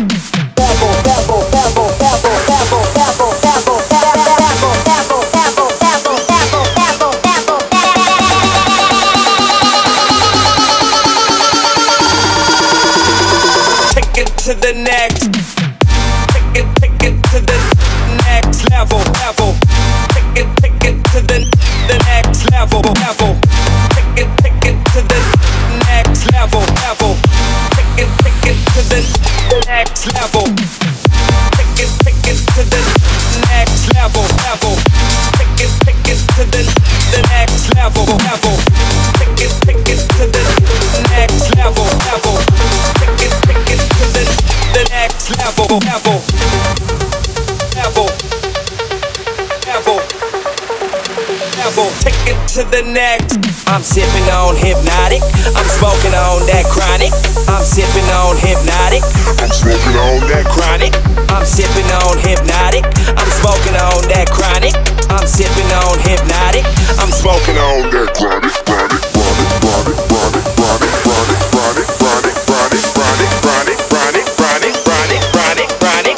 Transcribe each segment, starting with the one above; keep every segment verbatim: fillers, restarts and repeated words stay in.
To the next, take it, take it to the next level, level. Take it, take it to the the next level, level. Take it, take it to the next level, level. Take it, take it to the next level. Take it, take it to the next level, level. Take it, take it to the the next level, level. Take it, take it to the next level, level. Take it, take it to the the next level, level, level, level, level. Take it to the next. I'm sipping on hypnotic. I'm smoking on that chronic. I'm sipping on hypnotic. I'm smoking on that chronic. I'm sipping on hypnotic. I'm smoking on that chronic. I'm sipping on hypnotic. I'm smoking on that chronic, chronic, chronic, chronic, chronic, chronic, chronic, chronic, chronic, chronic, chronic, chronic, chronic, chronic, chronic, chronic,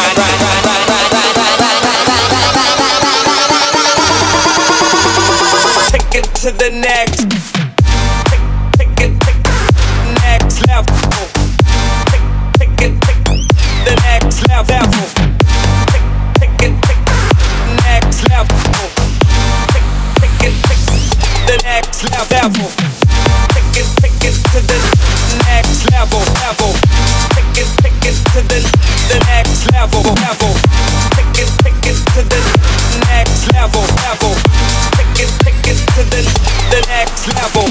chronic. Take it to the next. Take, take it, take next level. Take, take it, take the next level. Take, take it, take next level. Take, take it, take the next level. Take it, take it to the next level, level. Take it, take it to the the next level, level. Take it, take it to the next level, level. Take it, take it to the the next level.